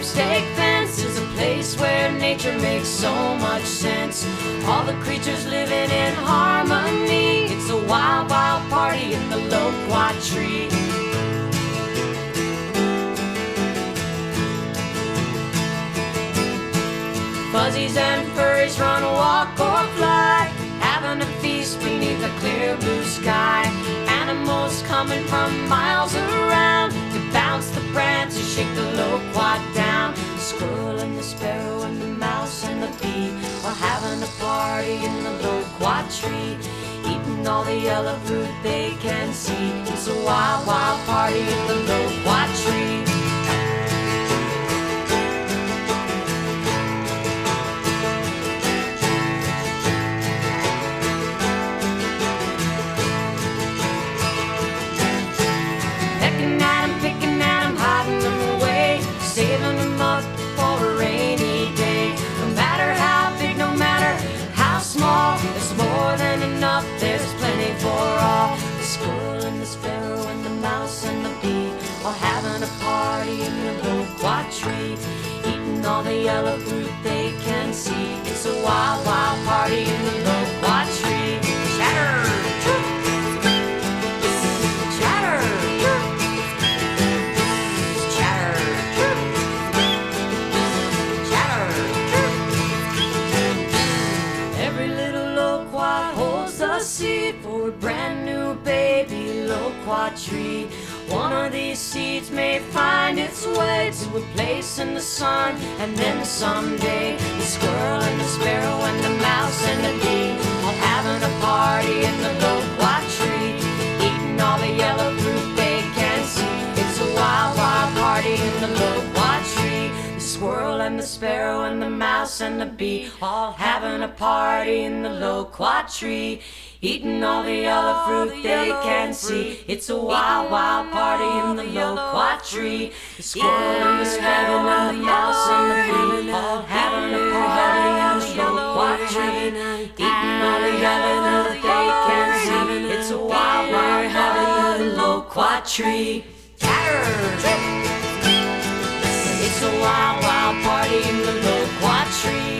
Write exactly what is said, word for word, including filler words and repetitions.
stake fence is a place where nature makes so much sense. All the creatures living in harmony. It's a wild, wild party in the loquat tree. Fuzzies and furries run, walk or fly, having a feast beneath a clear blue sky. Animals coming from miles around to bounce the prance and shake the loquat down. The squirrel and the sparrow and the mouse and the bee are having a party in the loquat tree, eating all the yellow fruit they can see. It's a wild, wild party in the loquat tree. Saving them up for a rainy day. No matter how big, no matter how small, there's more than enough, there's plenty for all. The squirrel and the sparrow and the mouse and the bee are having a party in the loquat tree, eating all the yellow fruit they can see. It's a wild, wild party in the loquat tree. Chatter! Seed for a brand new baby loquat tree. One of these seeds may find its way to a place in the sun, and then someday the squirrel and the sparrow and the mouse and the bee all having a party in the loquat tree, eating all the yellow fruit they can see. It's a wild, wild party in the loquat tree. The squirrel and the sparrow and the mouse and the bee all having a party in the loquat tree, eating all the yellow fruit they can see. It's a wild, wild party in the loquat tree. The squirrel and the sparrow and the mouse and the bee all having a party in the loquat tree, eating all the yellow fruit they can see. It's a wild, wild party in the loquat tree. Chatter! It's a wild, wild party in the loquat tree.